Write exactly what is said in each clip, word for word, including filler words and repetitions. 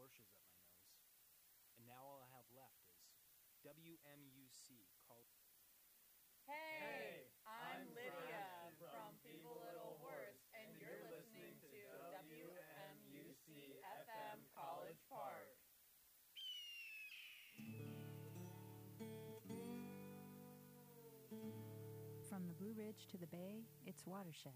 bushes up my nose. And now all I have left is W M U C called. Hey, I'm Lydia from Feeble Little Horse, and you're listening to W M U C F M College Park. From the Blue Ridge to the Bay, it's Watershed.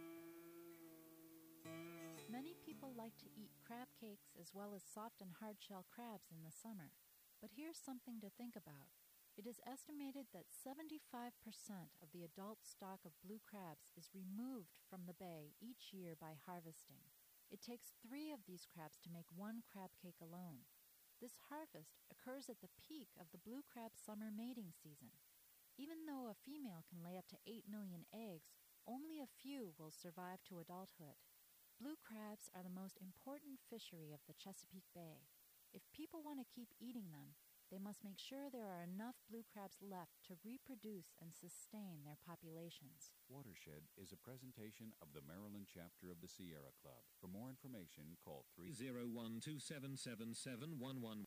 Many people like to eat crab cakes as well as soft and hard-shell crabs in the summer. But here's something to think about. It is estimated that seventy-five percent of the adult stock of blue crabs is removed from the bay each year by harvesting. It takes three of these crabs to make one crab cake alone. This harvest occurs at the peak of the blue crab summer mating season. Even though a female can lay up to eight million eggs, only a few will survive to adulthood. Blue crabs are the most important fishery of the Chesapeake Bay. If people want to keep eating them, they must make sure there are enough blue crabs left to reproduce and sustain their populations. Watershed is a presentation of the Maryland chapter of the Sierra Club. For more information, call three oh one, two seven seven, seven one one.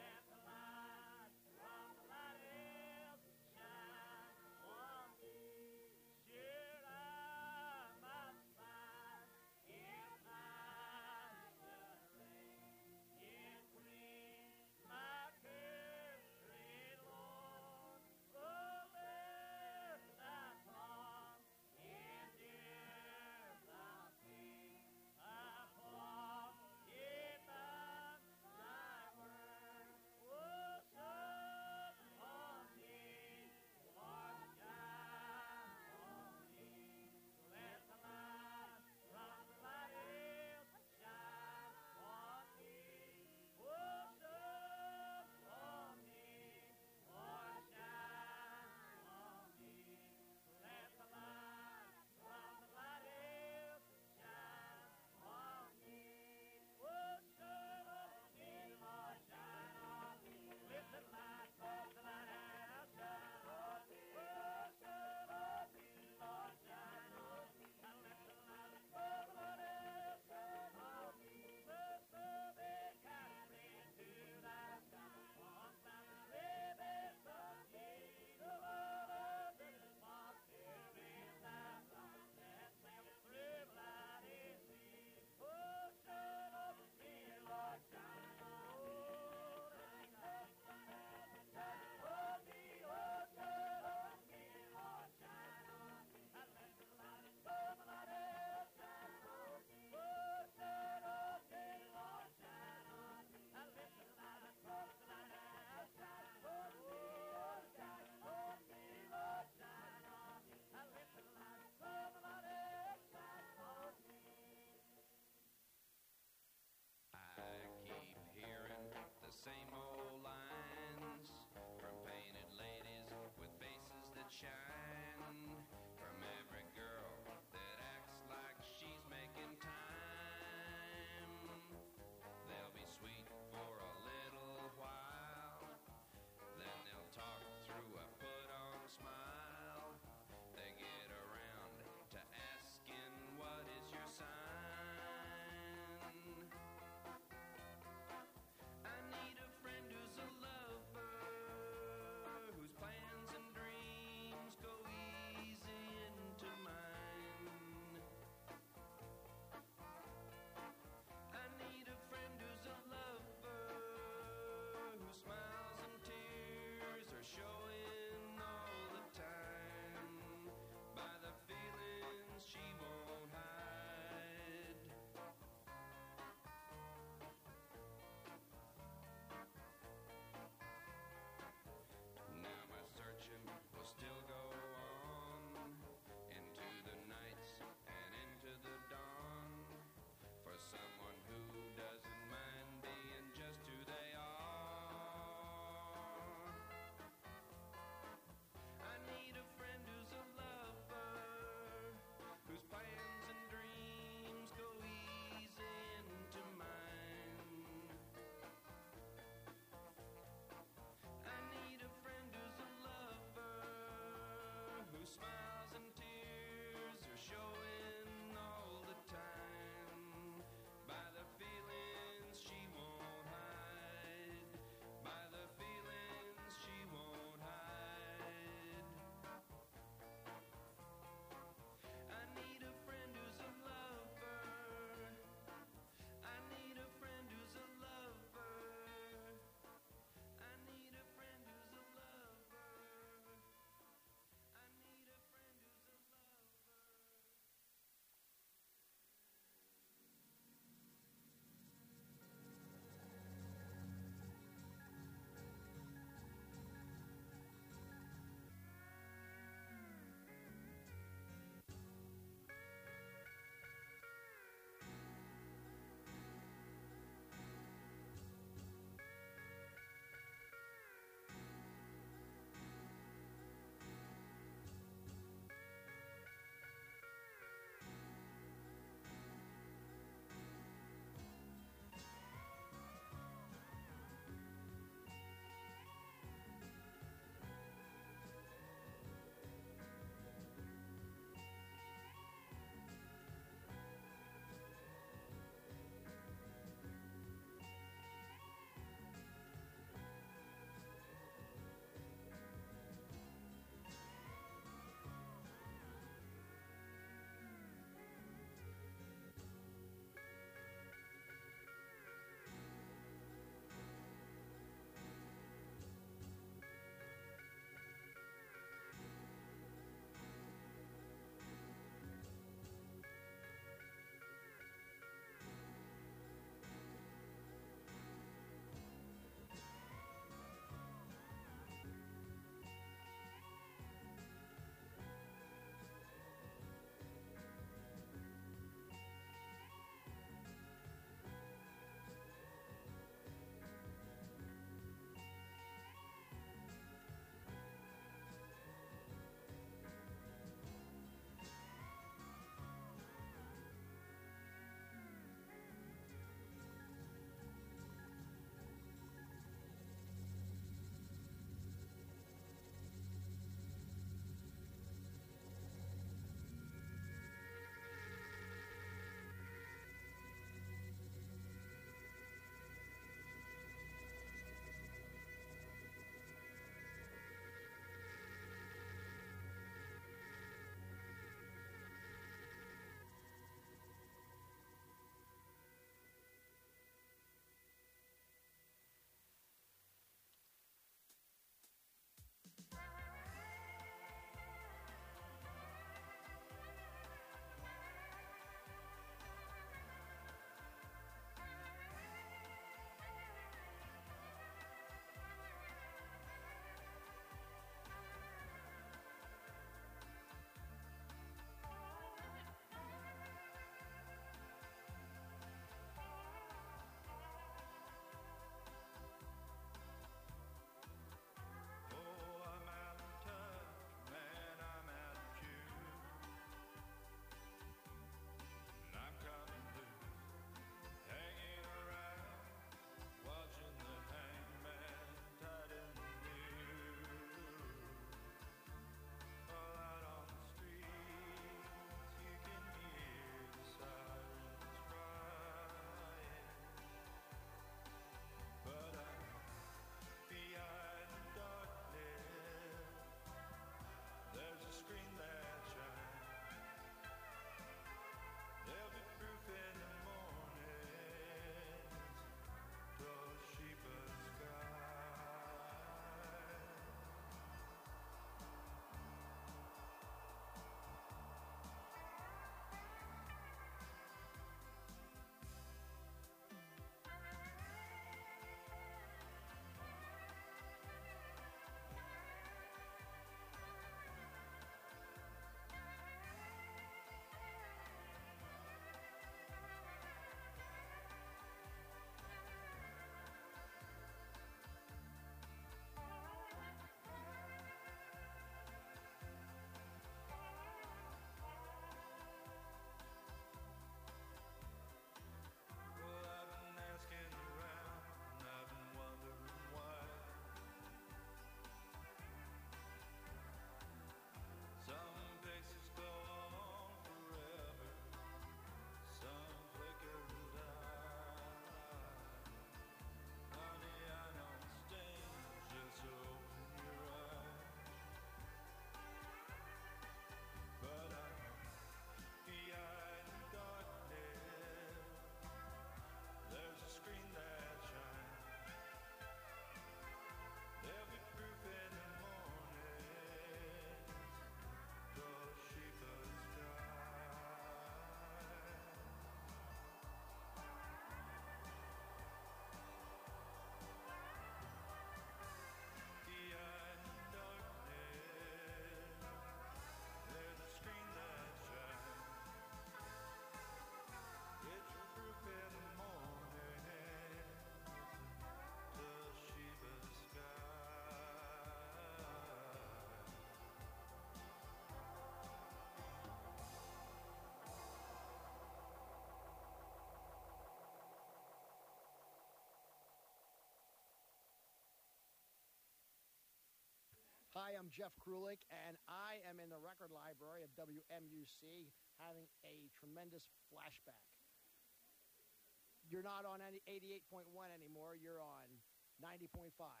I'm Jeff Krulik, and I am in the record library of W M U C having a tremendous flashback. You're not on any eighty-eight point one anymore. You're on ninety point five.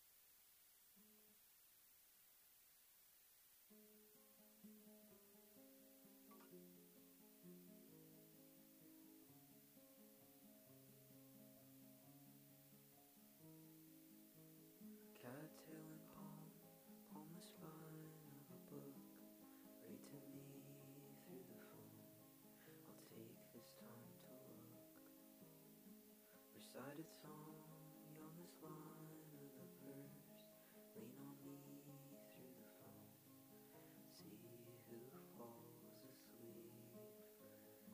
Cattail and palm, palm the spine of a book. Read to me through the phone. I'll take this time to look. Recite a song, youngest line of the verse. Lean on me through the phone. See who falls asleep first.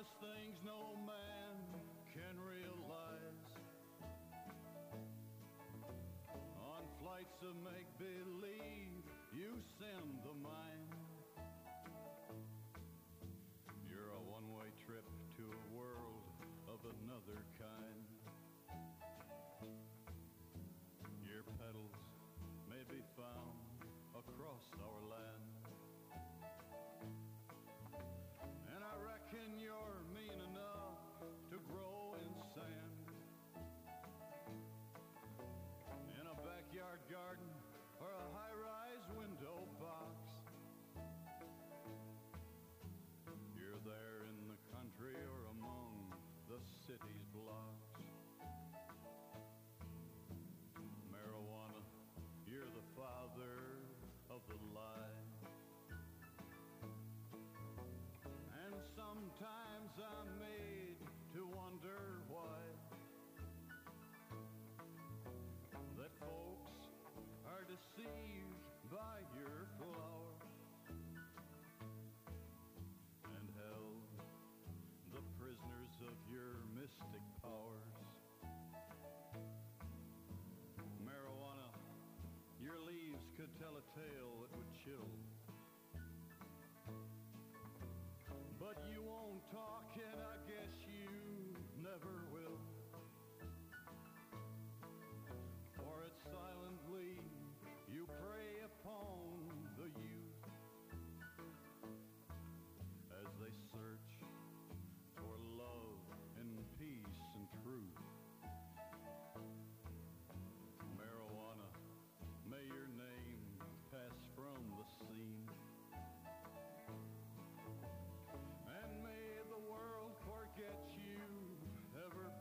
promise things no man can realize. On flights of make-believe, you send the mind. You're a one-way trip to a world of another kind. Your petals may be found across our land, and I reckon you're mean enough to grow in sand, in a backyard garden or a high-rise window box. You're there in the country or among the city's blocks. Marijuana, you're the father of the lie. And sometimes I'm made to wonder why that folks are deceived by your flower and held the prisoners of your mystic powers. Marijuana, your leaves could tell a tale that would chill, but you won't talk, and I guess you never will. For it's silently you prey upon the youth as they search for love and peace and truth. Marijuana, may your name pass from the scene, and may the world forget you ever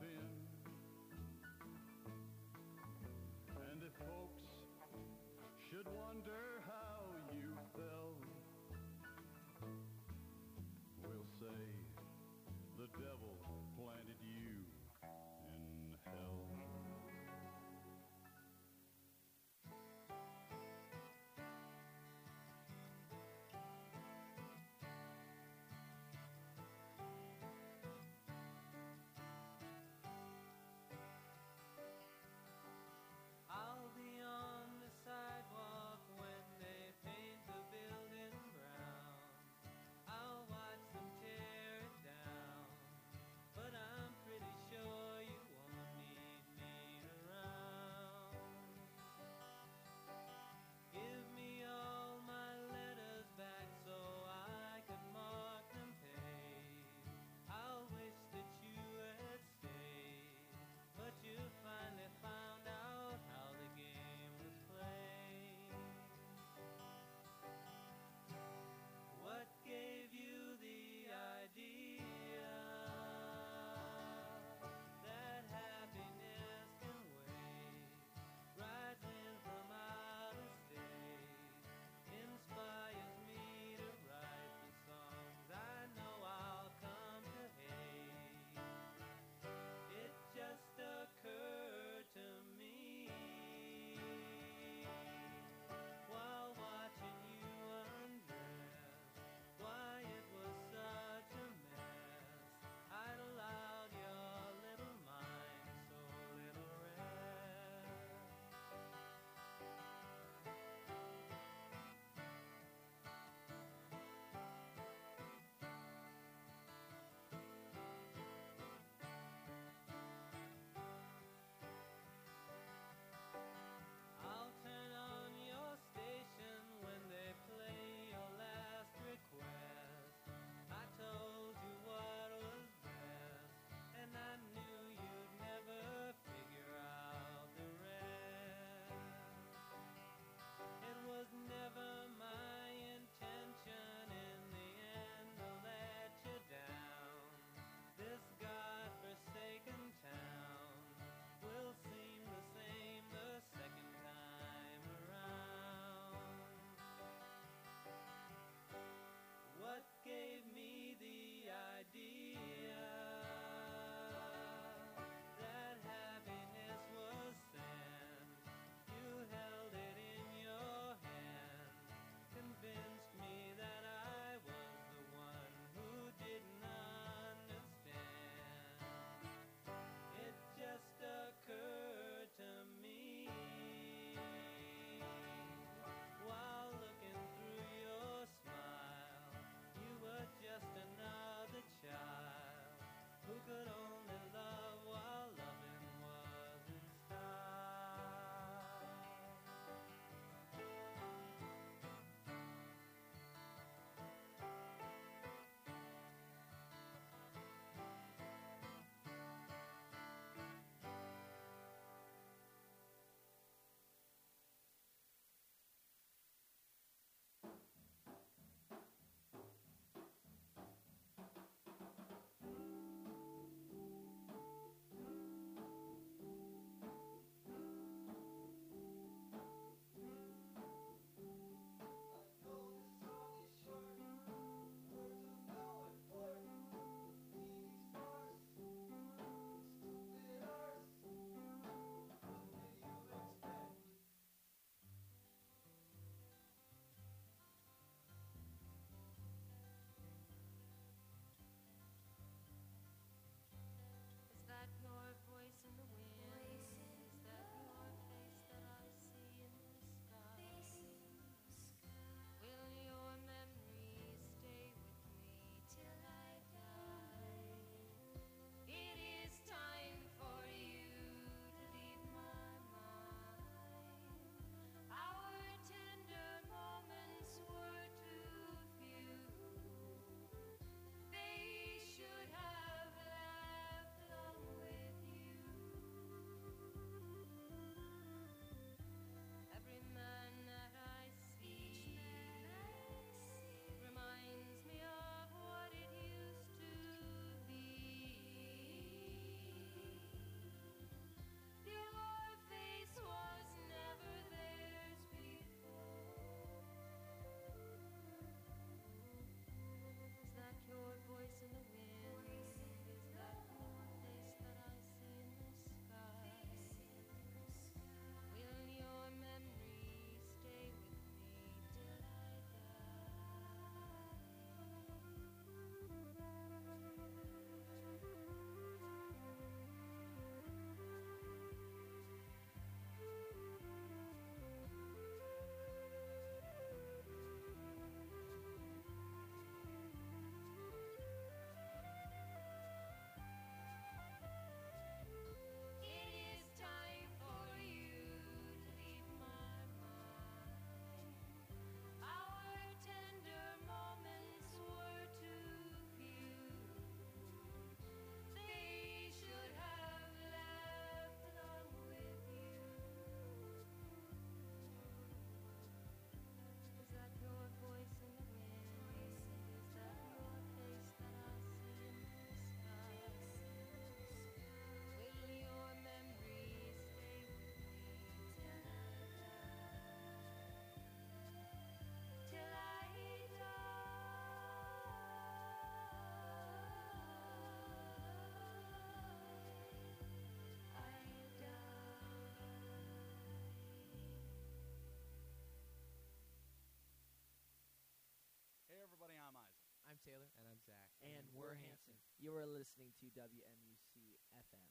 Taylor. And I'm Zach. And we're Hanson. You are listening to W M U C F M.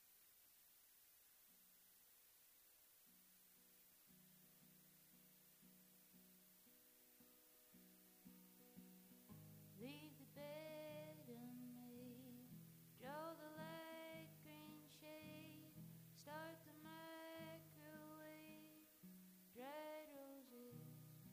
Leave the bed unmade, draw the light green shade, start the microwave, dried roses,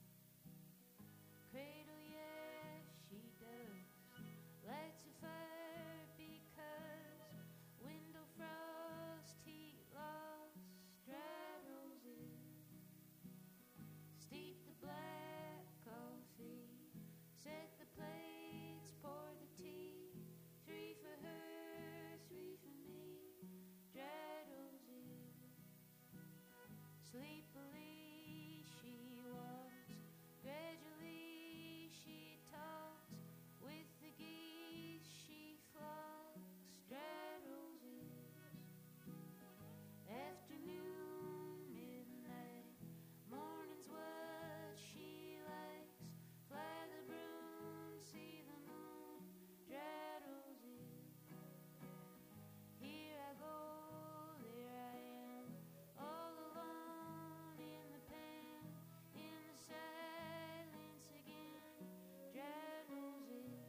cradle, yes she does, lights a fire because window frost heat loss, dried roses, steep the black coffee, set the plates, pour the tea, three for her, three for me, dried roses. Sleepily she walks, gradually she talks, with the geese she flocks, dried roses. Afternoon, midnight, morning's what she likes, fly the broom, see the moon, dried roses. Here I go, there I am, all alone in the pen, in the silence again, dried roses.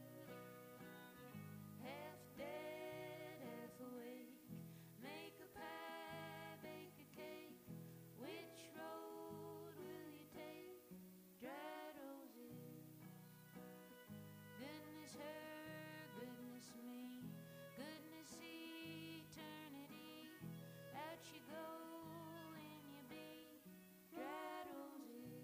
Half dead, half awake, make a pie, bake a cake, which road will you take, dried roses. Goodness her, goodness me, goodness eternity, out you go and you be, dried roses.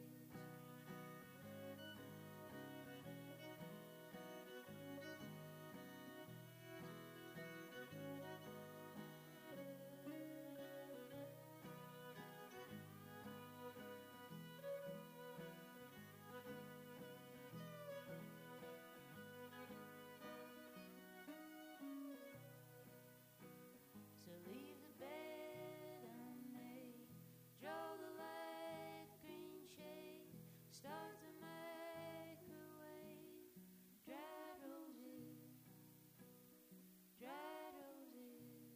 So leave the bed unmade, draw the light green shade, start the microwave, dried roses, dried roses.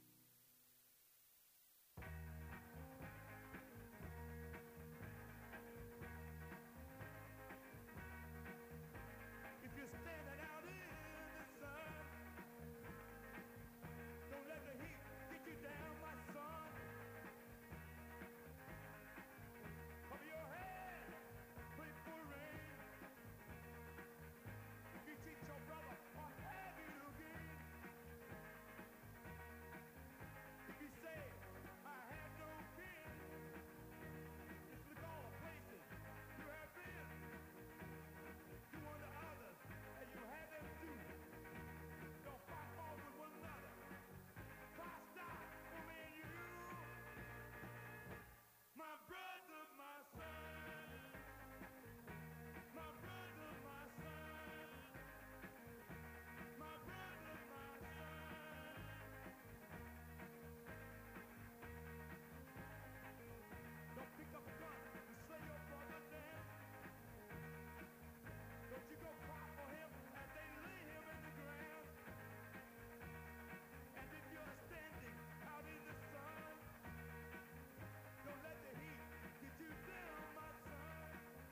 If you're standing out in the sun, don't let the heat get you down, my son. Cover your head, pray for rain. If you cheat your brother or have it again, if you say, I have no kin, just look all the places you have been. Do unto others as you have them do. Don't fight fault with one another. Christ died for me and you. My brother, my son. My brother, my son. My brother, my son. Don't pick up a gun and slay your brother down. Don't you go cry for him as they lay him in the ground. And if you're standing out in the sun, don't let the heat get you down, my son.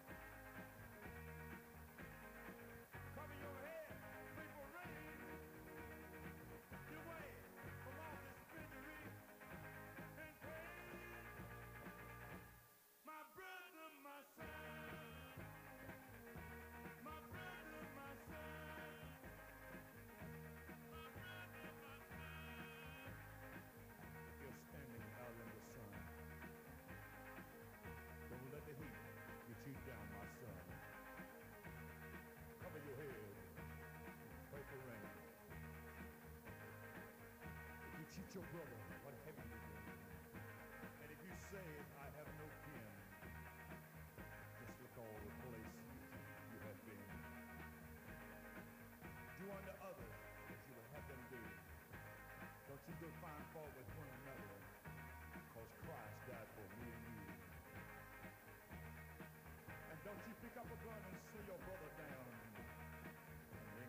Cover your head, pray for rain. Get away from all this misery and pain. My brother, my son. My brother, my son. My brother, my son. If you're standing out in the sun, don't let the heat get you down, my son. Cover your head, pray for rain. If you cheat your brother, what have you done? And if you say, I have no kin, just look all the places you have been. Do unto others as you would have them do. Don't you go find fault with one another, because Christ died for me and you. And don't you pick up a gun and slay your brother down. And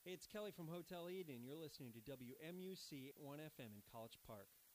Hey, it's Kelly from Hotel Eden. You're listening to W M U C one F M in College Park.